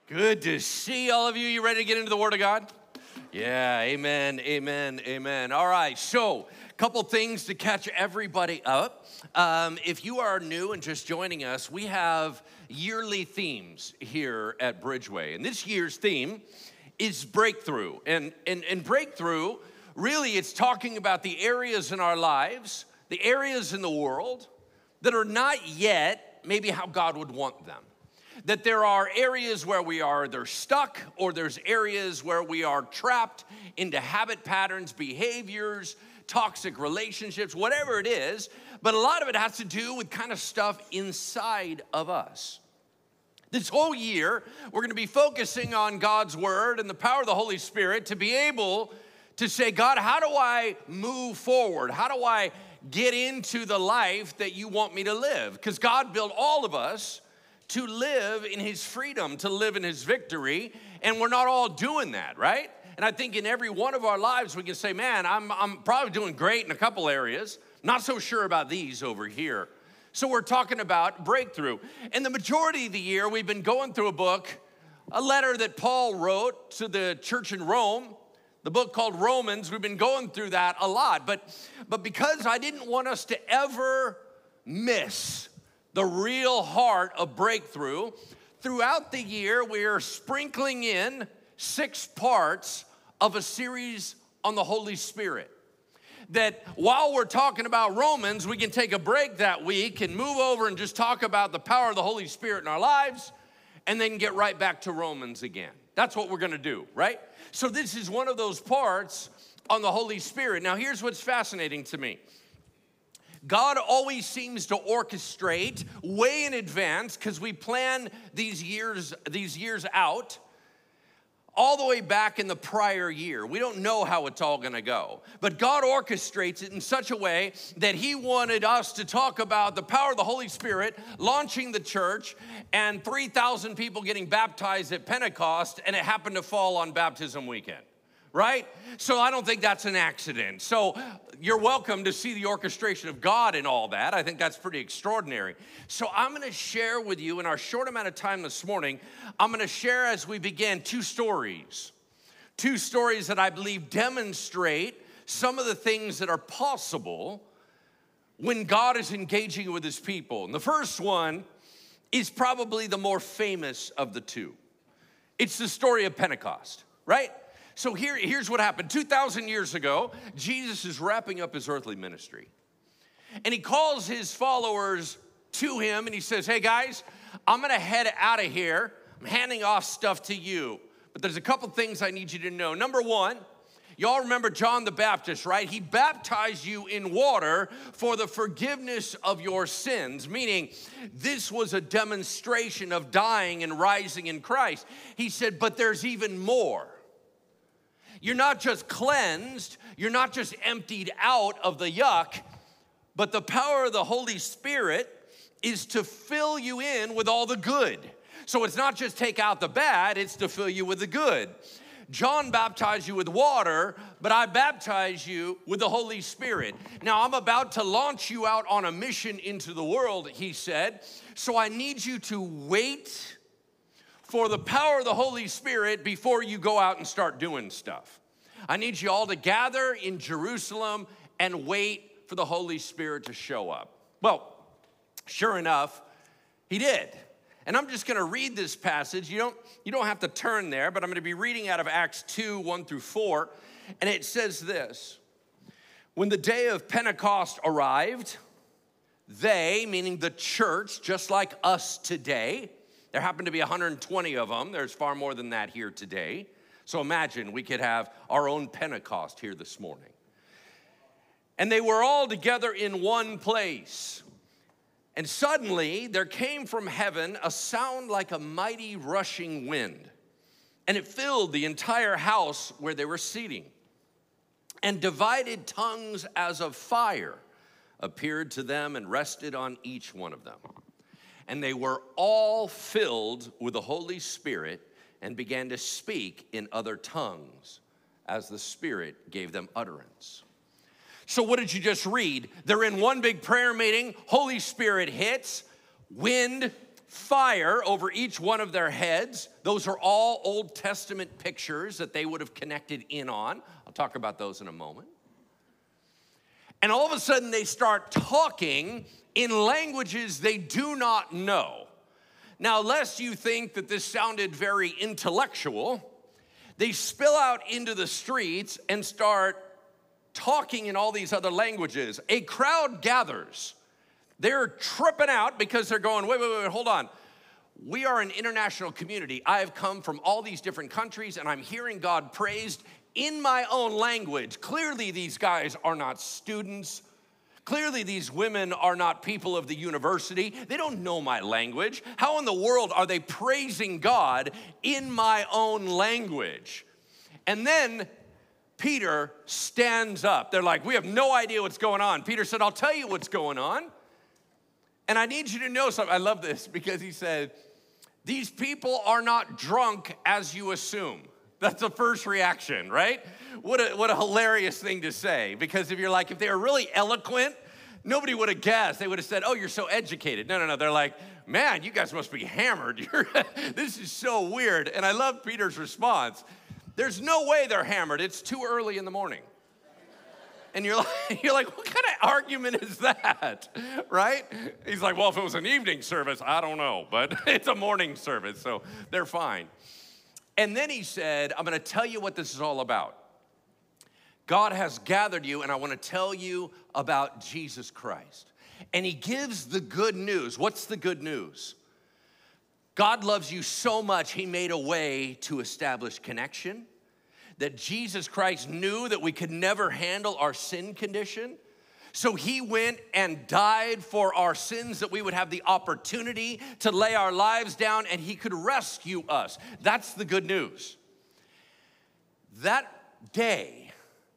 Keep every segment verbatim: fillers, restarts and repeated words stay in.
Good to see all of you. You ready to get into the Word of God? Yeah, amen, amen, amen. All right, so a couple things to catch everybody up. Um, if you are new and just joining us, we have yearly themes here at Bridgeway. And this year's theme is breakthrough. And, and, and breakthrough, really, it's talking about the areas in our lives, the areas in the world that are not yet maybe how God would want them. That there are areas where we are either stuck or there's areas where we are trapped into habit patterns, behaviors, toxic relationships, whatever it is. But a lot of it has to do with kind of stuff inside of us. This whole year, we're going to be focusing on God's word and the power of the Holy Spirit to be able to say, God, how do I move forward? How do I get into the life that you want me to live? Because God built all of us to live in his freedom, to live in his victory, and we're not all doing that, right? And I think in every one of our lives, we can say, man, I'm, I'm probably doing great in a couple areas, not so sure about these over here. So we're talking about breakthrough. And the majority of the year, we've been going through a book, a letter that Paul wrote to the church in Rome, the book called Romans. We've been going through that a lot, but, but because I didn't want us to ever miss the real heart of breakthrough, throughout the year, we are sprinkling in six parts of a series on the Holy Spirit. That while we're talking about Romans, we can take a break that week and move over and just talk about the power of the Holy Spirit in our lives, and then get right back to Romans again. That's what we're gonna do, right? So this is one of those parts on the Holy Spirit. Now here's what's fascinating to me. God always seems to orchestrate way in advance because we plan these years, these years out all the way back in the prior year. We don't know how it's all gonna go. But God orchestrates it in such a way that he wanted us to talk about the power of the Holy Spirit, launching the church, and three thousand people getting baptized at Pentecost, and it happened to fall on baptism weekend. Right? So I don't think that's an accident. So you're welcome to see the orchestration of God in all that. I think that's pretty extraordinary. So I'm gonna share with you in our short amount of time this morning, I'm gonna share as we begin two stories. Two stories that I believe demonstrate some of the things that are possible when God is engaging with his people. And the first one is probably the more famous of the two. It's the story of Pentecost, right? So here, here's what happened. two thousand years ago, Jesus is wrapping up his earthly ministry. And he calls his followers to him and he says, hey guys, I'm gonna head out of here. I'm handing off stuff to you. But there's a couple things I need you to know. Number one, y'all remember John the Baptist, right? He baptized you in water for the forgiveness of your sins, meaning this was a demonstration of dying and rising in Christ. He said, but there's even more. You're not just cleansed, you're not just emptied out of the yuck, but the power of the Holy Spirit is to fill you in with all the good. So it's not just take out the bad, it's to fill you with the good. John baptized you with water, but I baptize you with the Holy Spirit. Now I'm about to launch you out on a mission into the world, he said, so I need you to wait for the power of the Holy Spirit before you go out and start doing stuff. I need you all to gather in Jerusalem and wait for the Holy Spirit to show up. Well, sure enough, he did. And I'm just gonna read this passage. You don't, you don't have to turn there, but I'm gonna be reading out of Acts two, one through four. And it says this: when the day of Pentecost arrived, they, meaning the church, just like us today, there happened to be one hundred twenty of them. There's far more than that here today. So imagine we could have our own Pentecost here this morning. And they were all together in one place. And suddenly there came from heaven a sound like a mighty rushing wind. And it filled the entire house where they were sitting. And divided tongues as of fire appeared to them and rested on each one of them. And they were all filled with the Holy Spirit and began to speak in other tongues as the Spirit gave them utterance. So what did you just read? They're in one big prayer meeting. Holy Spirit hits, wind, fire over each one of their heads. Those are all Old Testament pictures that they would have connected in on. I'll talk about those in a moment. And all of a sudden they start talking in languages they do not know. Now, lest you think that this sounded very intellectual, they spill out into the streets and start talking in all these other languages. A crowd gathers. They're tripping out because they're going, wait, wait, wait, hold on. We are an international community. I have come from all these different countries, and I'm hearing God praised in my own language. Clearly, these guys are not students. Clearly, these women are not people of the university. They don't know my language. How in the world are they praising God in my own language? And then Peter stands up. They're like, we have no idea what's going on. Peter said, I'll tell you what's going on. And I need you to know something. I love this because he said, these people are not drunk as you assume. That's the first reaction, right? What a, what a hilarious thing to say. Because if you're like, if they were really eloquent, nobody would have guessed. They would have said, oh, you're so educated. No, no, no. They're like, man, you guys must be hammered. You're, this is so weird. And I love Peter's response. There's no way they're hammered. It's too early in the morning. And you're like, you're like, what kind of argument is that, right? He's like, well, if it was an evening service, I don't know. But it's a morning service, so they're fine. And then he said, I'm going to tell you what this is all about. God has gathered you, and I want to tell you about Jesus Christ. And he gives the good news. What's the good news? God loves you so much, he made a way to establish connection, that Jesus Christ knew that we could never handle our sin condition. So he went and died for our sins, that we would have the opportunity to lay our lives down and he could rescue us. That's the good news. That day,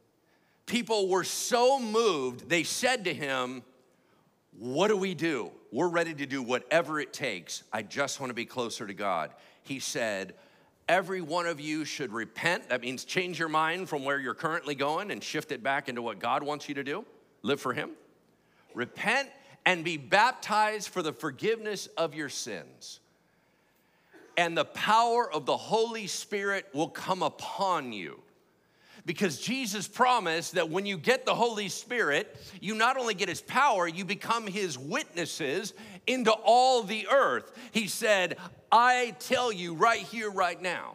people were so moved, they said to him, what do we do? We're ready to do whatever it takes. I just want to be closer to God. He said, every one of you should repent. That means change your mind from where you're currently going and shift it back into what God wants you to do. Live for him. Repent and be baptized for the forgiveness of your sins. And the power of the Holy Spirit will come upon you. Because Jesus promised that when you get the Holy Spirit, you not only get his power, you become his witnesses into all the earth. He said, I tell you right here, right now,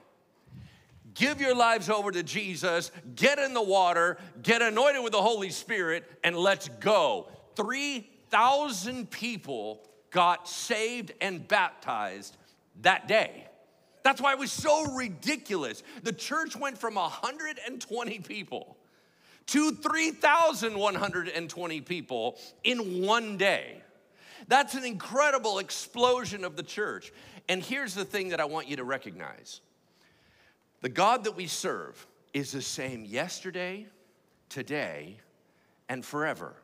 give your lives over to Jesus, get in the water, get anointed with the Holy Spirit, and let's go. three thousand people got saved and baptized that day. That's why it was so ridiculous. The church went from one hundred twenty people to three thousand one hundred twenty people in one day. That's an incredible explosion of the church. And here's the thing that I want you to recognize. The God that we serve is the same yesterday, today, and forever.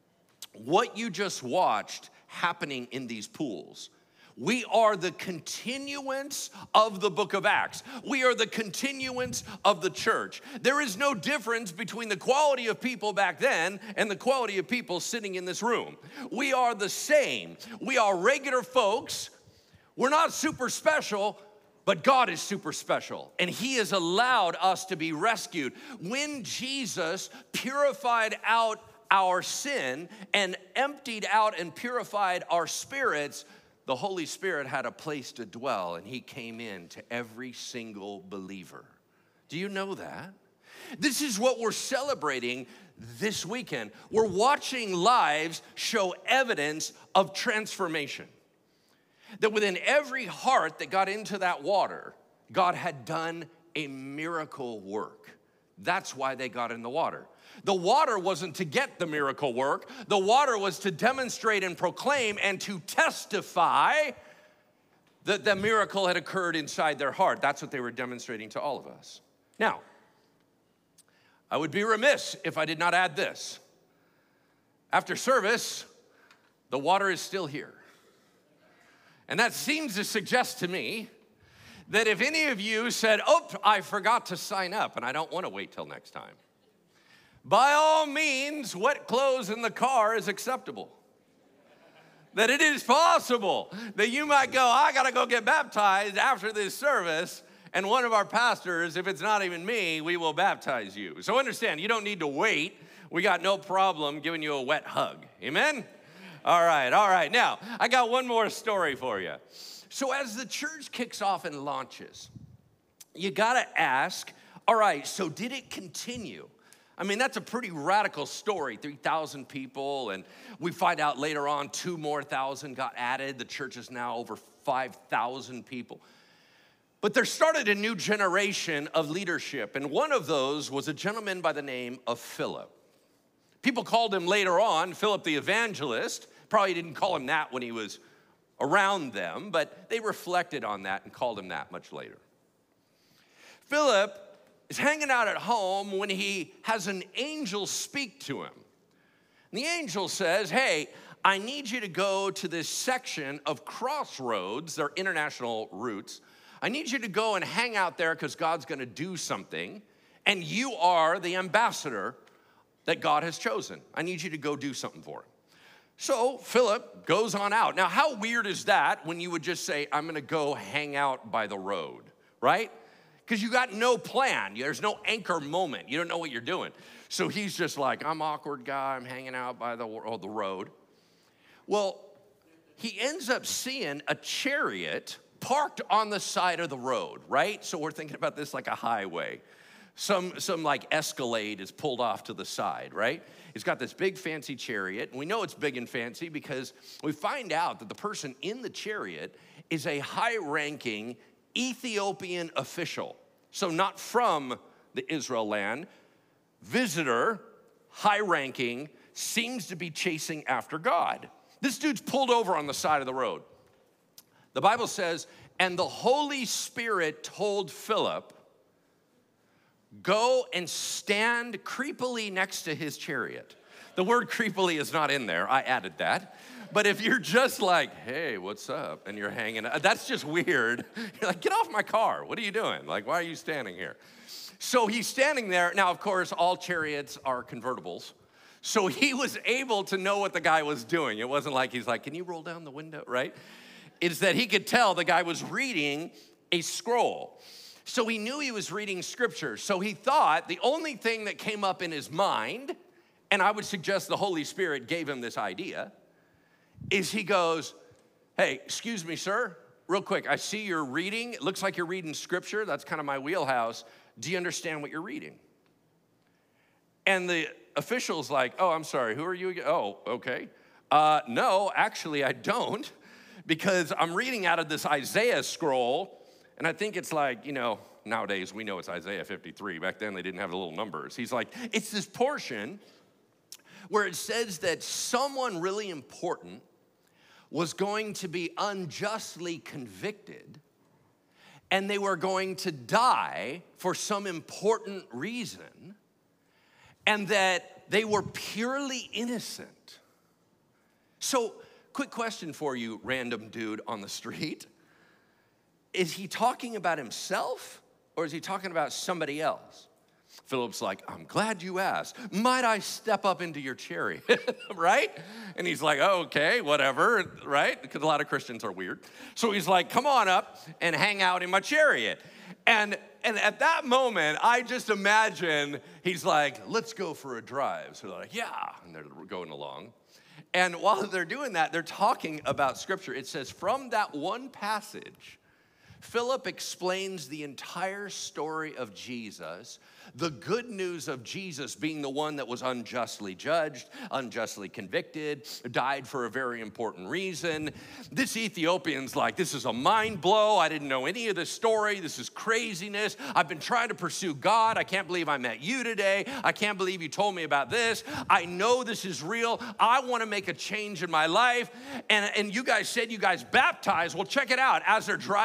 What you just watched happening in these pools, we are the continuance of the book of Acts. We are the continuance of the church. There is no difference between the quality of people back then and the quality of people sitting in this room. We are the same. We are regular folks. We're not super special, but God is super special. And he has allowed us to be rescued. When Jesus purified out our sin and emptied out and purified our spirits, the Holy Spirit had a place to dwell, and he came in to every single believer. Do you know that? This is what we're celebrating this weekend. We're watching lives show evidence of transformation. That within every heart that got into that water, God had done a miracle work. That's why they got in the water. The water wasn't to get the miracle work. The water was to demonstrate and proclaim and to testify that the miracle had occurred inside their heart. That's what they were demonstrating to all of us. Now, I would be remiss if I did not add this. After service, the water is still here. And that seems to suggest to me that if any of you said, oh, I forgot to sign up and I don't want to wait till next time, by all means, wet clothes in the car is acceptable. that it is possible that you might go, I got to go get baptized after this service. And one of our pastors, if it's not even me, we will baptize you. So understand, you don't need to wait. We got no problem giving you a wet hug. Amen? All right, all right. Now, I got one more story for you. So as the church kicks off and launches, you got to ask, all right, so did it continue? I mean, that's a pretty radical story, three thousand people, and we find out later on two more thousand got added. The church is now over five thousand people. But there started a new generation of leadership, and one of those was a gentleman by the name of Philip. People called him later on Philip the Evangelist. Probably didn't call him that when he was around them, but they reflected on that and called him that much later. Philip is hanging out at home when he has an angel speak to him. And the angel says, hey, I need you to go to this section of crossroads, they're international routes. I need you to go and hang out there because God's going to do something, and you are the ambassador that God has chosen. I need you to go do something for him. So Philip goes on out. Now, how weird is that when you would just say, I'm going to go hang out by the road, right? Because you got no plan. There's no anchor moment. You don't know what you're doing. So he's just like, I'm an awkward guy. I'm hanging out by the, oh, the road. Well, he ends up seeing a chariot parked on the side of the road, right? So we're thinking about this like a highway. Some, some like Escalade is pulled off to the side, right? It's got this big fancy chariot. And we know it's big and fancy because we find out that the person in the chariot is a high-ranking Ethiopian official. So not from the Israel land. Visitor, high-ranking, seems to be chasing after God. This dude's pulled over on the side of the road. The Bible says, and the Holy Spirit told Philip, go and stand creepily next to his chariot. The word creepily is not in there. I added that. But if you're just like, hey, what's up? And you're hanging, that's just weird. You're like, get off my car. What are you doing? Like, why are you standing here? So he's standing there. Now, of course, all chariots are convertibles. So he was able to know what the guy was doing. It wasn't like he's like, can you roll down the window, right? It's that he could tell the guy was reading a scroll. So he knew he was reading scripture. So he thought the only thing that came up in his mind, and I would suggest the Holy Spirit gave him this idea, is he goes, hey, excuse me, sir, real quick, I see you're reading. It looks like you're reading scripture. That's kind of my wheelhouse. Do you understand what you're reading? And the official's like, oh, I'm sorry, who are you again? Oh, okay. Uh, no, actually, I don't, because I'm reading out of this Isaiah scroll, and I think it's like, you know, nowadays we know it's Isaiah fifty-three. Back then they didn't have the little numbers. He's like, it's this portion where it says that someone really important was going to be unjustly convicted, and they were going to die for some important reason, and that they were purely innocent. So, quick question for you, random dude on the street. Is he talking about himself, or is he talking about somebody else? Philip's like, I'm glad you asked. Might I step up into your chariot, right? And he's like, oh, okay, whatever, right? Because a lot of Christians are weird. So he's like, come on up and hang out in my chariot. And, and at that moment, I just imagine he's like, let's go for a drive. So they're like, yeah, and they're going along. And while they're doing that, they're talking about scripture. It says, from that one passage, Philip explains the entire story of Jesus, the good news of Jesus being the one that was unjustly judged, unjustly convicted, died for a very important reason. This Ethiopian's like, this is a mind blow. I didn't know any of this story. This is craziness. I've been trying to pursue God. I can't believe I met you today. I can't believe you told me about this. I know this is real. I want to make a change in my life. And, and you guys said you guys baptized. Well, check it out. As they're driving by,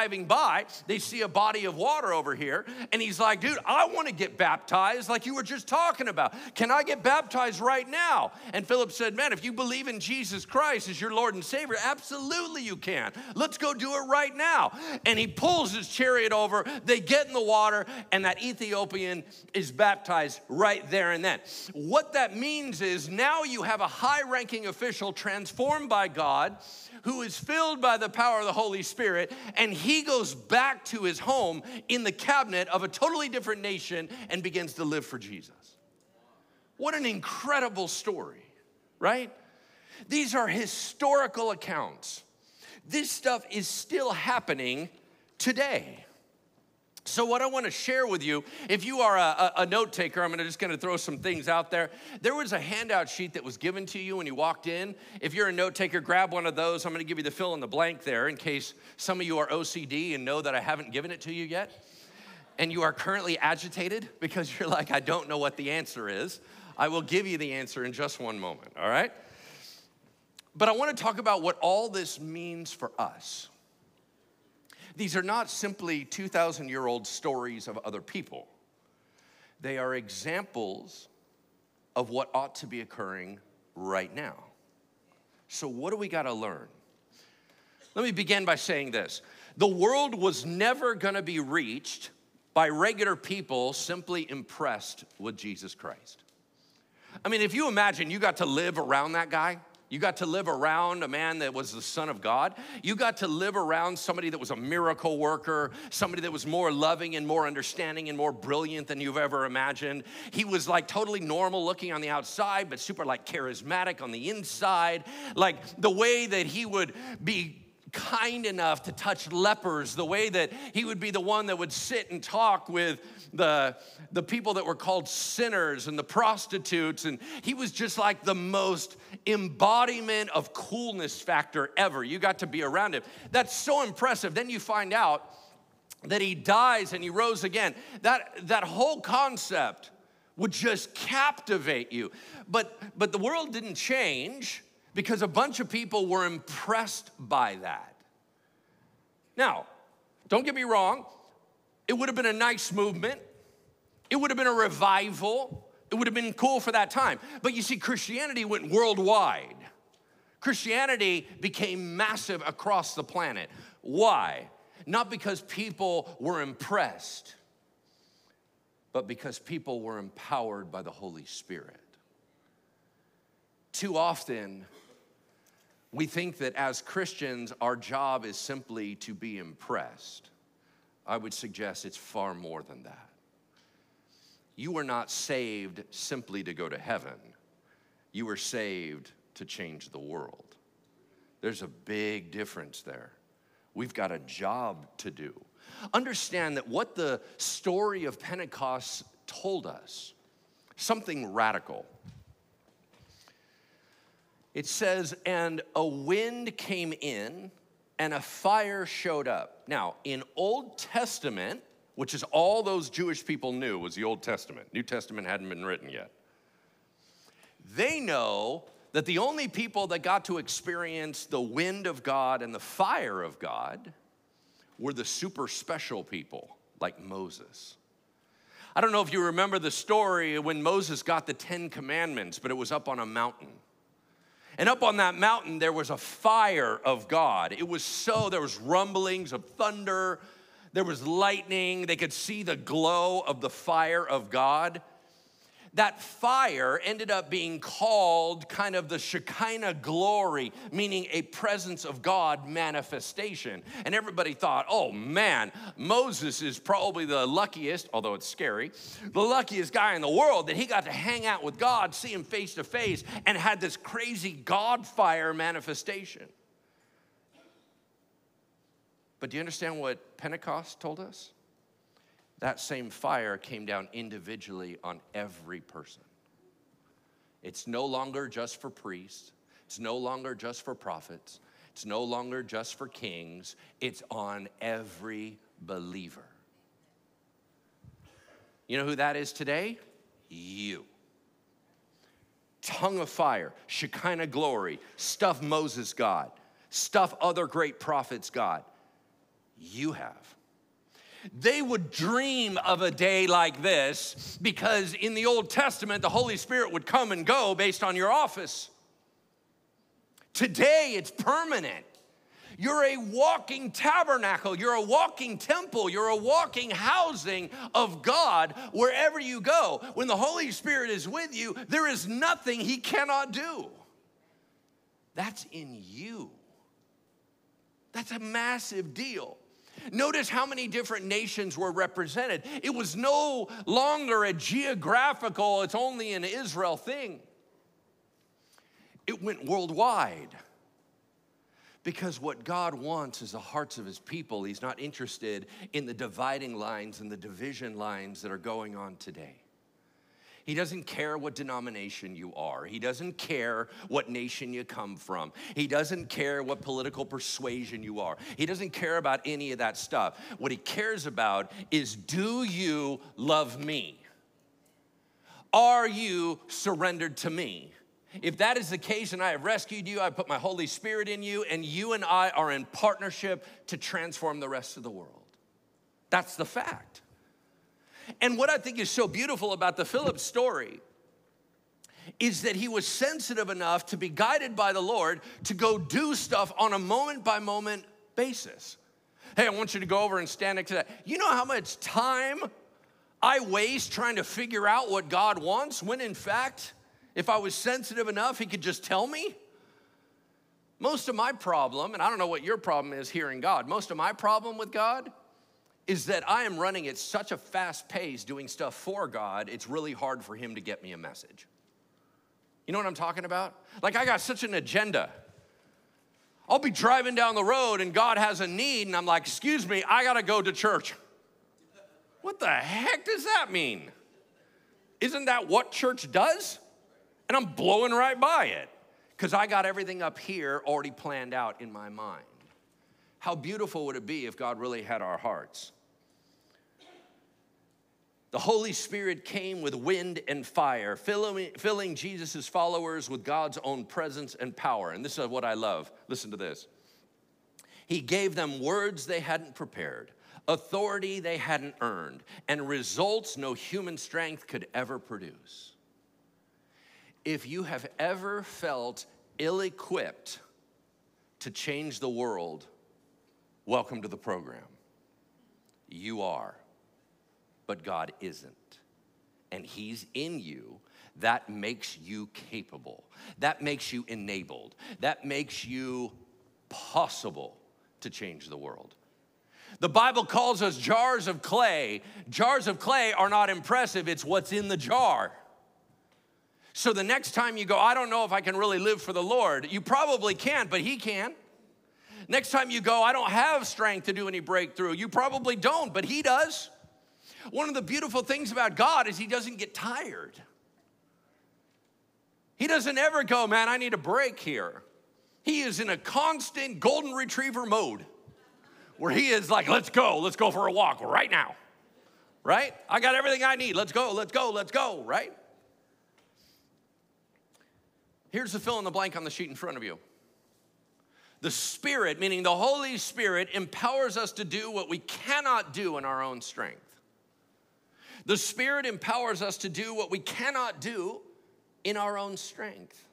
by, they see a body of water over here, and he's like, dude, I want to get baptized like you were just talking about. Can I get baptized right now? And Philip said, man, if you believe in Jesus Christ as your Lord and Savior, absolutely you can. Let's go do it right now. And he pulls his chariot over, they get in the water, and that Ethiopian is baptized right there and then. What that means is now you have a high-ranking official transformed by God who is filled by the power of the Holy Spirit, and he goes back to his home in the cabinet of a totally different nation and begins to live for Jesus. What an incredible story, right? These are historical accounts. This stuff is still happening today. So what I want to share with you, if you are a, a, a note taker, I'm gonna, just going to throw some things out there. There was a handout sheet that was given to you when you walked in. If you're a note taker, grab one of those. I'm going to give you the fill in the blank there in case some of you are O C D and know that I haven't given it to you yet. And you are currently agitated because you're like, I don't know what the answer is. I will give you the answer in just one moment, all right? But I want to talk about what all this means for us. These are not simply two thousand year old stories of other people. They are examples of what ought to be occurring right now. So what do we got to learn? Let me begin by saying this. The world was never going to be reached by regular people simply impressed with Jesus Christ. I mean, if you imagine you got to live around that guy, you got to live around a man that was the Son of God. You got to live around somebody that was a miracle worker, somebody that was more loving and more understanding and more brilliant than you've ever imagined. He was like totally normal looking on the outside, but super like charismatic on the inside. Like the way that he would be kind enough to touch lepers, the way that he would be the one that would sit and talk with the, the people that were called sinners and the prostitutes. And he was just like the most embodiment of coolness factor ever. You got to be around him. That's so impressive. Then you find out that he dies and he rose again. That, that whole concept would just captivate you. But, but the world didn't change because a bunch of people were impressed by that. Now, don't get me wrong, it would have been a nice movement. It would have been a revival. It would have been cool for that time. But you see, Christianity went worldwide. Christianity became massive across the planet. Why? Not because people were impressed, but because people were empowered by the Holy Spirit. Too often, we think that as Christians, our job is simply to be impressed. I would suggest it's far more than that. You were not saved simply to go to heaven. You were saved to change the world. There's a big difference there. We've got a job to do. Understand that what the story of Pentecost told us, something radical. It says, and a wind came in and a fire showed up. Now, in Old Testament, which is all those Jewish people knew was the Old Testament. New Testament hadn't been written yet. They know that the only people that got to experience the wind of God and the fire of God were the super special people like Moses. I don't know if you remember the story when Moses got the Ten Commandments, but it was up on a mountain. And up on that mountain, there was a fire of God. It was so, there was rumblings of thunder. There was lightning. They could see the glow of the fire of God. That fire ended up being called kind of the Shekinah glory, meaning a presence of God manifestation. And everybody thought, oh man, Moses is probably the luckiest, although it's scary, the luckiest guy in the world that he got to hang out with God, see him face to face, and had this crazy God fire manifestation. But do you understand what Pentecost told us? That same fire came down individually on every person. It's no longer just for priests. It's no longer just for prophets. It's no longer just for kings. It's on every believer. You know who that is today? You. Tongue of fire, Shekinah glory, stuff Moses got, stuff other great prophets got. You have. They would dream of a day like this because in the Old Testament, the Holy Spirit would come and go based on your office. Today, it's permanent. You're a walking tabernacle. You're a walking temple. You're a walking housing of God wherever you go. When the Holy Spirit is with you, there is nothing he cannot do. That's in you. That's a massive deal. Notice how many different nations were represented. It was no longer a geographical, it's only an Israel thing. It went worldwide. Because what God wants is the hearts of his people. He's not interested in the dividing lines and the division lines that are going on today. He doesn't care what denomination you are. He doesn't care what nation you come from. He doesn't care what political persuasion you are. He doesn't care about any of that stuff. What he cares about is, do you love me? Are you surrendered to me? If that is the case and I have rescued you, I put my Holy Spirit in you, and you and I are in partnership to transform the rest of the world. That's the fact. And what I think is so beautiful about the Philip story is that he was sensitive enough to be guided by the Lord to go do stuff on a moment-by-moment basis. Hey, I want you to go over and stand next to that. You know how much time I waste trying to figure out what God wants, when in fact, if I was sensitive enough, he could just tell me? Most of my problem, and I don't know what your problem is hearing God, most of my problem with God is that I am running at such a fast pace doing stuff for God, it's really hard for him to get me a message. You know what I'm talking about? Like, I got such an agenda. I'll be driving down the road and God has a need and I'm like, excuse me, I gotta go to church. What the heck does that mean? Isn't that what church does? And I'm blowing right by it because I got everything up here already planned out in my mind. How beautiful would it be if God really had our hearts? The Holy Spirit came with wind and fire, filling, filling Jesus' followers with God's own presence and power. And this is what I love. Listen to this. He gave them words they hadn't prepared, authority they hadn't earned, and results no human strength could ever produce. If you have ever felt ill-equipped to change the world, welcome to the program. You are, but God isn't. And he's in you. That makes you capable. That makes you enabled. That makes you possible to change the world. The Bible calls us jars of clay. Jars of clay are not impressive. It's what's in the jar. So the next time you go, I don't know if I can really live for the Lord, you probably can't, but he can. Next time you go, I don't have strength to do any breakthrough. You probably don't, but he does. One of the beautiful things about God is he doesn't get tired. He doesn't ever go, man, I need a break here. He is in a constant golden retriever mode where he is like, let's go, let's go for a walk right now, right? I got everything I need. Let's go, let's go, let's go, right? Here's the fill in the blank on the sheet in front of you. The Spirit, meaning the Holy Spirit, empowers us to do what we cannot do in our own strength. The Spirit empowers us to do what we cannot do in our own strength.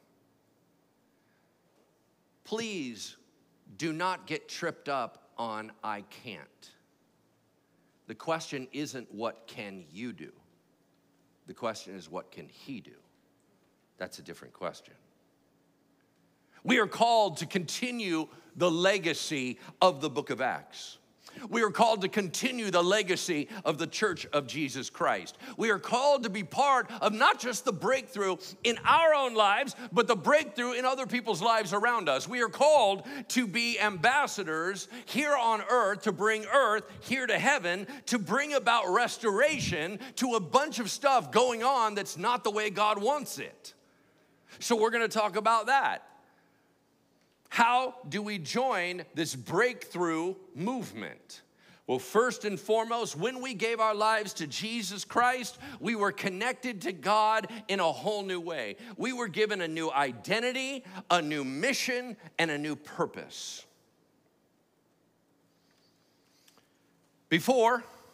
Please do not get tripped up on I can't. The question isn't what can you do? The question is what can he do? That's a different question. We are called to continue the legacy of the book of Acts. We are called to continue the legacy of the Church of Jesus Christ. We are called to be part of not just the breakthrough in our own lives, but the breakthrough in other people's lives around us. We are called to be ambassadors here on earth, to bring earth here to heaven, to bring about restoration to a bunch of stuff going on that's not the way God wants it. So we're going to talk about that. How do we join this breakthrough movement? Well, first and foremost, when we gave our lives to Jesus Christ, we were connected to God in a whole new way. We were given a new identity, a new mission, and a new purpose. Before,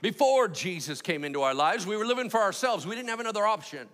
Before Jesus came into our lives, we were living for ourselves. We didn't have another option.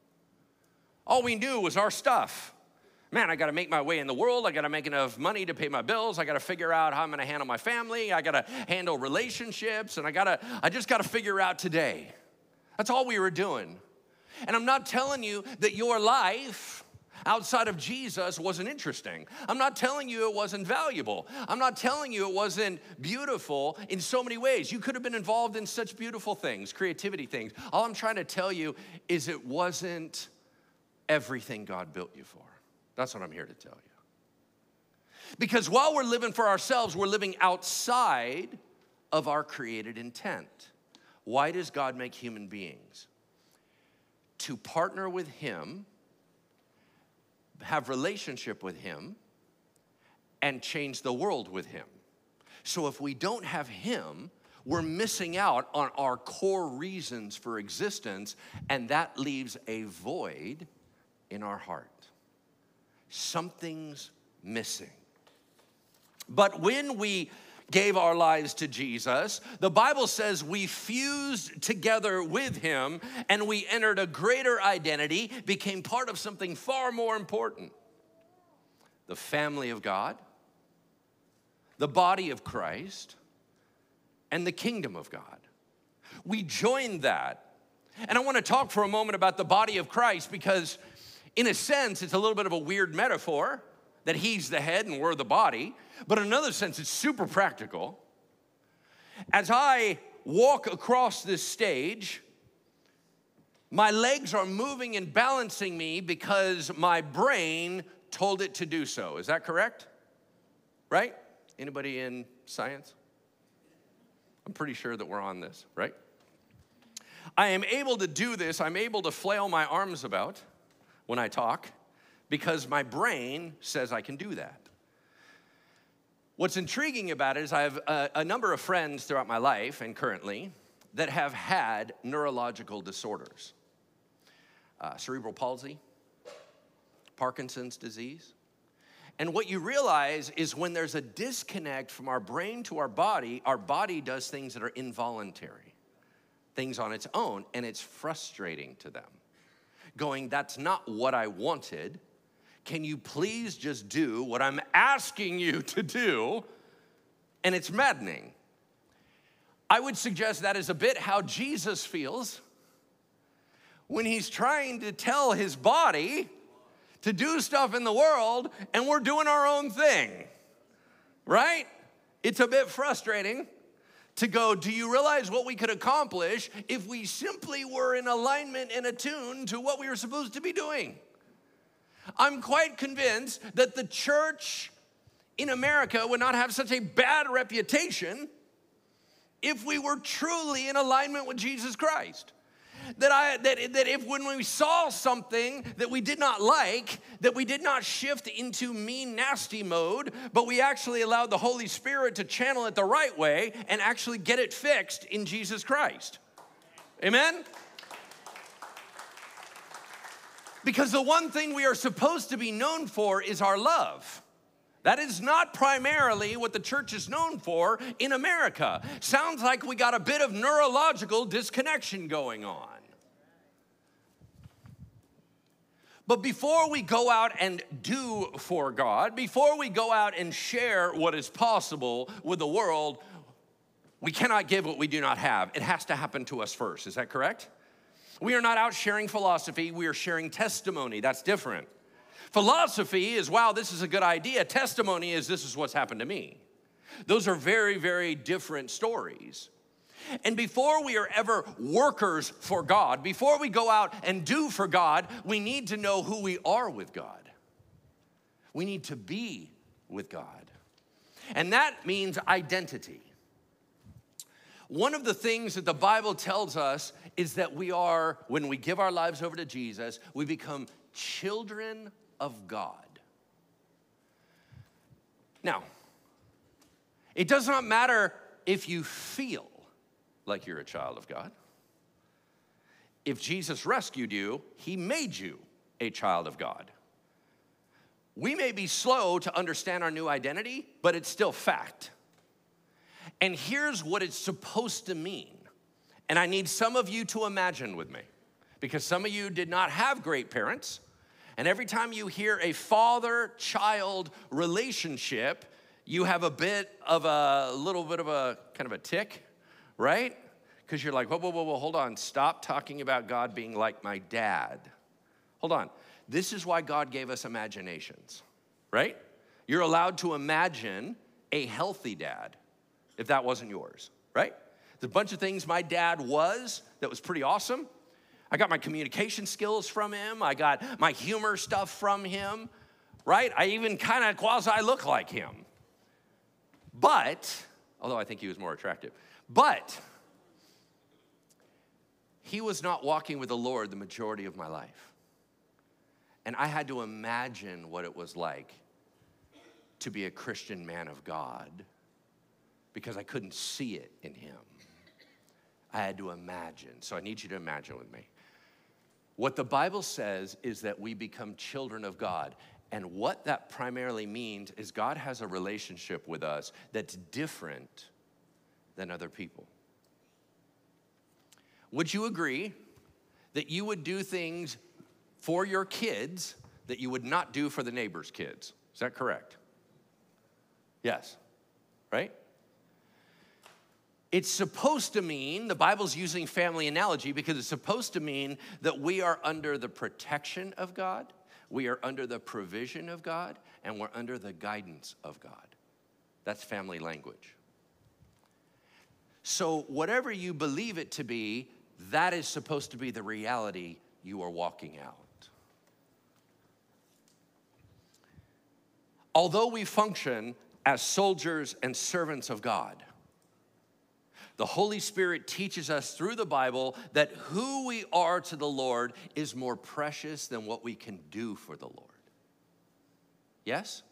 All we knew was our stuff. Man, I got to make my way in the world. I got to make enough money to pay my bills. I got to figure out how I'm going to handle my family. I got to handle relationships, and I got to I just got to figure out today. That's all we were doing. And I'm not telling you that your life outside of Jesus wasn't interesting. I'm not telling you it wasn't valuable. I'm not telling you it wasn't beautiful in so many ways. You could have been involved in such beautiful things, creativity things. All I'm trying to tell you is it wasn't everything God built you for. That's what I'm here to tell you. Because while we're living for ourselves, we're living outside of our created intent. Why does God make human beings? To partner with Him, have relationship with Him, and change the world with Him. So if we don't have Him, we're missing out on our core reasons for existence, and that leaves a void in our heart. Something's missing. But when we gave our lives to Jesus, the Bible says we fused together with Him and we entered a greater identity, became part of something far more important. The family of God, the body of Christ, and the kingdom of God. We joined that. And I want to talk for a moment about the body of Christ because in a sense, it's a little bit of a weird metaphor that He's the head and we're the body. But in another sense, it's super practical. As I walk across this stage, my legs are moving and balancing me because my brain told it to do so. Is that correct? Right? Anybody in science? I'm pretty sure that we're on this, right? I am able to do this. I'm able to flail my arms about when I talk because my brain says I can do that. What's intriguing about it is I have a, a number of friends throughout my life and currently that have had neurological disorders. Uh, cerebral palsy, Parkinson's disease. And what you realize is when there's a disconnect from our brain to our body, our body does things that are involuntary, things on its own, and it's frustrating to them. Going, that's not what I wanted. Can you please just do what I'm asking you to do? And it's maddening. I would suggest that is a bit how Jesus feels when He's trying to tell His body to do stuff in the world and we're doing our own thing, right? It's a bit frustrating to go, do you realize what we could accomplish if we simply were in alignment and attuned to what we were supposed to be doing? I'm quite convinced that the church in America would not have such a bad reputation if we were truly in alignment with Jesus Christ. That, I, that, that if when we saw something that we did not like, that we did not shift into mean, nasty mode, but we actually allowed the Holy Spirit to channel it the right way and actually get it fixed in Jesus Christ. Amen? Because the one thing we are supposed to be known for is our love. That is not primarily what the church is known for in America. Sounds like we got a bit of neurological disconnection going on. But before we go out and do for God, before we go out and share what is possible with the world, we cannot give what we do not have. It has to happen to us first. Is that correct? We are not out sharing philosophy. We are sharing testimony. That's different. Philosophy is, wow, this is a good idea. Testimony is, this is what's happened to me. Those are very, very different stories. And before we are ever workers for God, before we go out and do for God, we need to know who we are with God. We need to be with God. And that means identity. One of the things that the Bible tells us is that we are, when we give our lives over to Jesus, we become children of God. Now, it does not matter if you feel like you're a child of God. If Jesus rescued you, He made you a child of God. We may be slow to understand our new identity, but it's still fact. And here's what it's supposed to mean. And I need some of you to imagine with me, because some of you did not have great parents. And every time you hear a father-child relationship, you have a bit of a little bit of a kind of a tick, right? Because you're like, whoa, whoa, whoa, whoa, hold on. Stop talking about God being like my dad. Hold on. This is why God gave us imaginations, right? You're allowed to imagine a healthy dad if that wasn't yours, right? There's a bunch of things my dad was that was pretty awesome. I got my communication skills from him. I got my humor stuff from him, right? I even kind of quasi look like him. But, although I think he was more attractive, but he was not walking with the Lord the majority of my life. And I had to imagine what it was like to be a Christian man of God because I couldn't see it in him. I had to imagine. So I need you to imagine with me. What the Bible says is that we become children of God. And what that primarily means is God has a relationship with us that's different than other people. Would you agree that you would do things for your kids that you would not do for the neighbor's kids? Is that correct? Yes, right? It's supposed to mean, the Bible's using family analogy because it's supposed to mean that we are under the protection of God, we are under the provision of God, and we're under the guidance of God. That's family language. So whatever you believe it to be, that is supposed to be the reality you are walking out. Although we function as soldiers and servants of God, the Holy Spirit teaches us through the Bible that who we are to the Lord is more precious than what we can do for the Lord. Yes?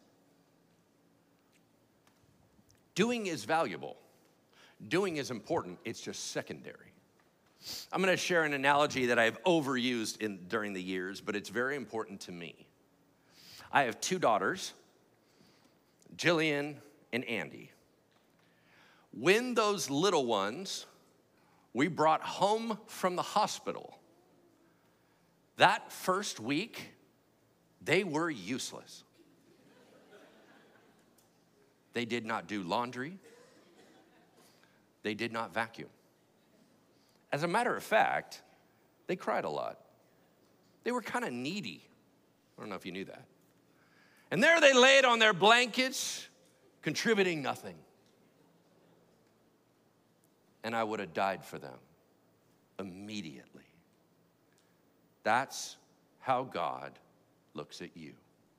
Doing is valuable. Doing is important. It's just secondary. I'm going to share an analogy that I've overused in, during the years, but it's very important to me. I have two daughters, Jillian and Andy. When those little ones we brought home from the hospital, that first week, they were useless. They did not do laundry. They did not vacuum. As a matter of fact, they cried a lot. They were kind of needy. I don't know if you knew that. And there they laid on their blankets, contributing nothing. And I would have died for them immediately. That's how God looks at you.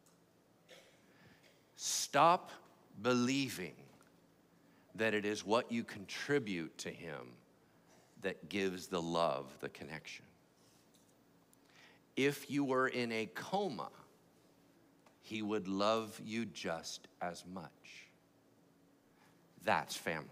Stop believing that it is what you contribute to him that gives the love, the connection. If you were in a coma, he would love you just as much. That's family.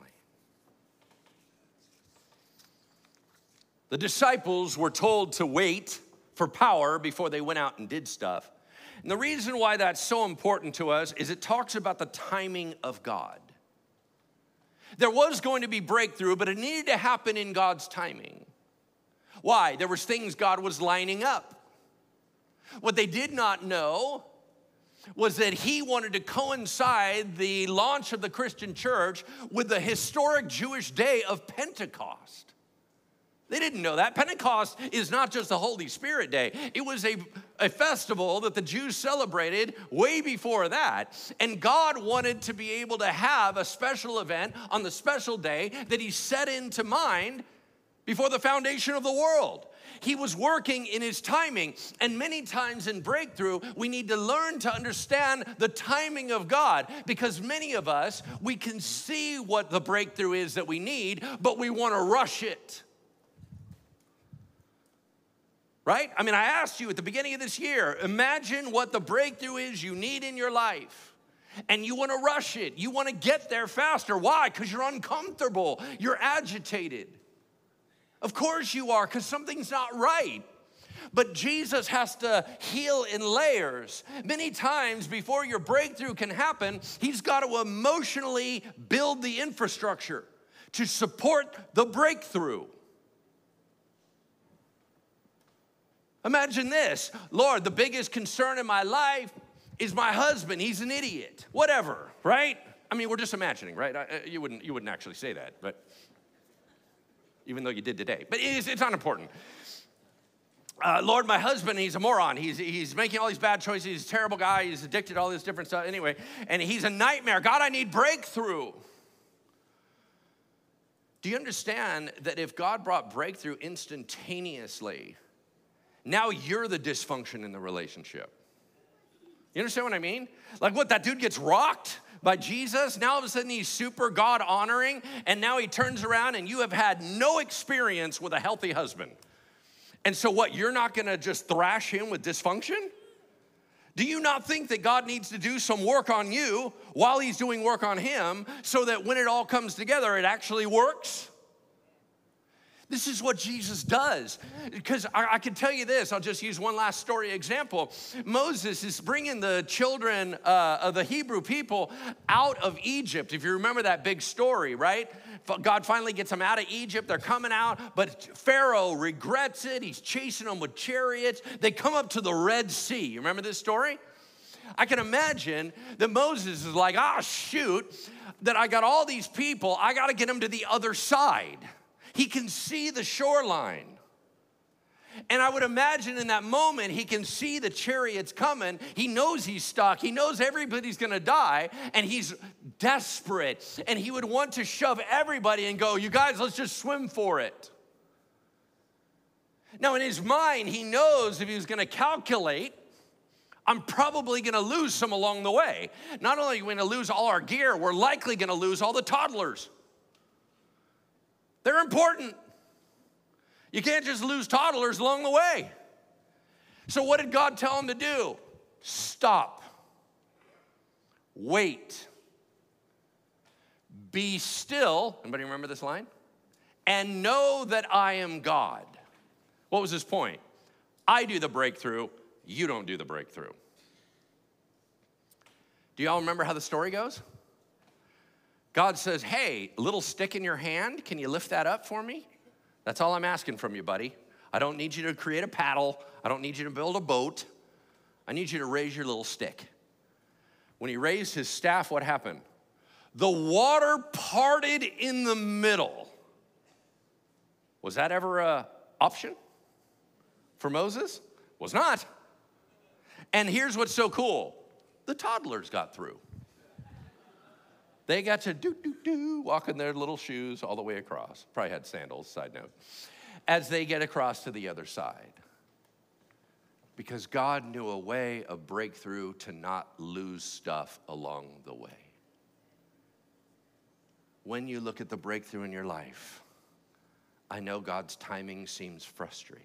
The disciples were told to wait for power before they went out and did stuff. And the reason why that's so important to us is it talks about the timing of God. There was going to be breakthrough, but it needed to happen in God's timing. Why? There was things God was lining up. What they did not know was that he wanted to coincide the launch of the Christian church with the historic Jewish day of Pentecost. They didn't know that. Pentecost is not just the Holy Spirit day. It was a, a festival that the Jews celebrated way before that. And God wanted to be able to have a special event on the special day that he set into mind before the foundation of the world. He was working in his timing. And many times in breakthrough, we need to learn to understand the timing of God, because many of us, we can see what the breakthrough is that we need, but we want to rush it. Right? I mean, I asked you at the beginning of this year, imagine what the breakthrough is you need in your life. And you want to rush it. You want to get there faster. Why? Because you're uncomfortable. You're agitated. Of course you are, because something's not right. But Jesus has to heal in layers. Many times before your breakthrough can happen, he's got to emotionally build the infrastructure to support the breakthrough. Imagine this. Lord, the biggest concern in my life is my husband. He's an idiot. Whatever, right? I mean, we're just imagining, right? I, you wouldn't, you wouldn't actually say that, but even though you did today. But it's, it's not important. Uh, Lord, my husband, he's a moron. He's, he's making all these bad choices. He's a terrible guy. He's addicted to all this different stuff. Anyway, and he's a nightmare. God, I need breakthrough. Do you understand that if God brought breakthrough instantaneously, now you're the dysfunction in the relationship? You understand what I mean? Like what, that dude gets rocked by Jesus? Now all of a sudden he's super God honoring, and now he turns around and you have had no experience with a healthy husband. And so what, you're not gonna just thrash him with dysfunction? Do you not think that God needs to do some work on you while he's doing work on him so that when it all comes together, it actually works? This is what Jesus does. Because I, I can tell you this, I'll just use one last story example. Moses is bringing the children uh, of the Hebrew people out of Egypt. If you remember that big story, right? God finally gets them out of Egypt. They're coming out, but Pharaoh regrets it. He's chasing them with chariots. They come up to the Red Sea. You remember this story? I can imagine that Moses is like, ah, shoot, that I got all these people. I got to get them to the other side. He can see the shoreline. And I would imagine in that moment, he can see the chariots coming. He knows he's stuck. He knows everybody's going to die, and he's desperate. And he would want to shove everybody and go, you guys, let's just swim for it. Now, in his mind, he knows if he was going to calculate, I'm probably going to lose some along the way. Not only are we going to lose all our gear, we're likely going to lose all the toddlers. They're important. You can't just lose toddlers along the way. So what did God tell him to do? Stop. Wait. Be still. Anybody remember this line? And know that I am God. What was his point? I do the breakthrough. You don't do the breakthrough. Do y'all remember how the story goes? God says, hey, a little stick in your hand, can you lift that up for me? That's all I'm asking from you, buddy. I don't need you to create a paddle. I don't need you to build a boat. I need you to raise your little stick. When he raised his staff, what happened? The water parted in the middle. Was that ever an option for Moses? Was not. And here's what's so cool. The toddlers got through. They got to do-do-do, walk in their little shoes all the way across. Probably had sandals, side note. As they get across to the other side. Because God knew a way of breakthrough to not lose stuff along the way. When you look at the breakthrough in your life, I know God's timing seems frustrating.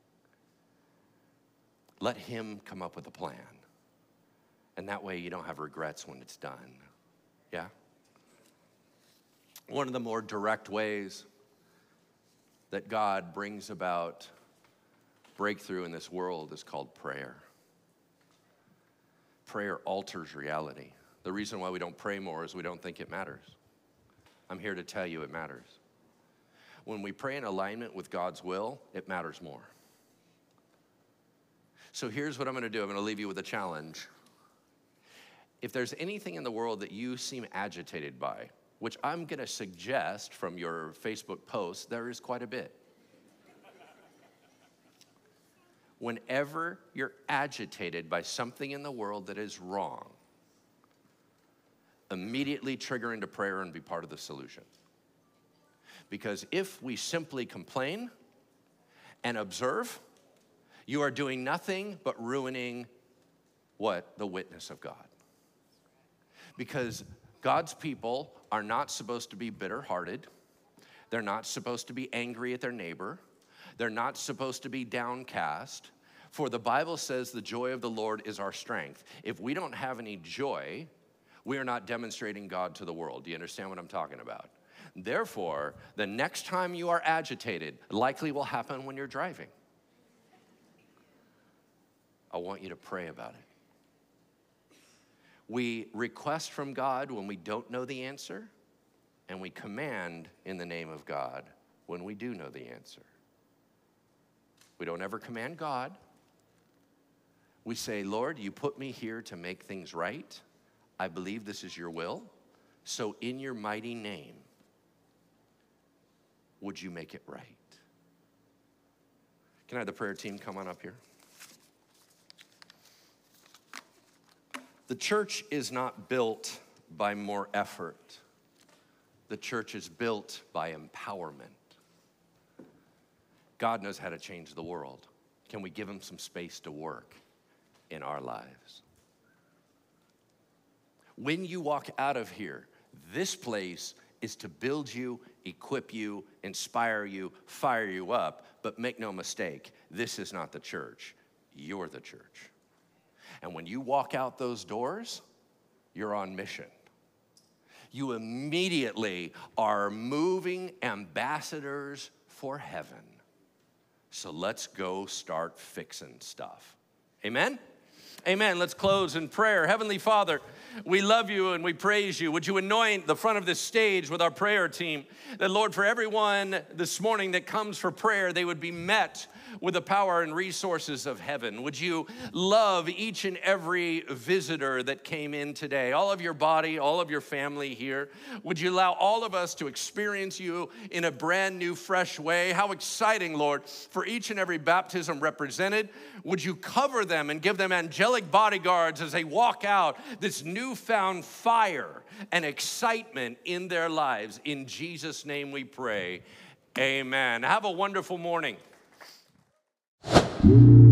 Let him come up with a plan. And that way you don't have regrets when it's done. Yeah? One of the more direct ways that God brings about breakthrough in this world is called prayer. Prayer alters reality. The reason why we don't pray more is we don't think it matters. I'm here to tell you it matters. When we pray in alignment with God's will, it matters more. So here's what I'm going to do. I'm going to leave you with a challenge. If there's anything in the world that you seem agitated by, which I'm going to suggest from your Facebook post, there is quite a bit. Whenever you're agitated by something in the world that is wrong, immediately trigger into prayer and be part of the solution. Because if we simply complain and observe, you are doing nothing but ruining what? The witness of God. Because God's people are not supposed to be bitter-hearted. They're not supposed to be angry at their neighbor. They're not supposed to be downcast. For the Bible says the joy of the Lord is our strength. If we don't have any joy, we are not demonstrating God to the world. Do you understand what I'm talking about? Therefore, the next time you are agitated, likely will happen when you're driving. I want you to pray about it. We request from God when we don't know the answer, and we command in the name of God when we do know the answer. We don't ever command God. We say, Lord, you put me here to make things right. I believe this is your will. So in your mighty name, would you make it right? Can I have the prayer team come on up here? The church is not built by more effort. The church is built by empowerment. God knows how to change the world. Can we give him some space to work in our lives? When you walk out of here, this place is to build you, equip you, inspire you, fire you up. But make no mistake, this is not the church. You're the church. And when you walk out those doors, you're on mission. You immediately are moving ambassadors for heaven. So let's go start fixing stuff. Amen? Amen. Let's close in prayer. Heavenly Father, we love you and we praise you. Would you anoint the front of this stage with our prayer team? That, Lord, for everyone this morning that comes for prayer, they would be met with the power and resources of heaven. Would you love each and every visitor that came in today, all of your body, all of your family here? Would you allow all of us to experience you in a brand new, fresh way? How exciting, Lord, for each and every baptism represented. Would you cover them and give them angelic bodyguards as they walk out this newfound fire and excitement in their lives? In Jesus' name we pray, amen. Have a wonderful morning.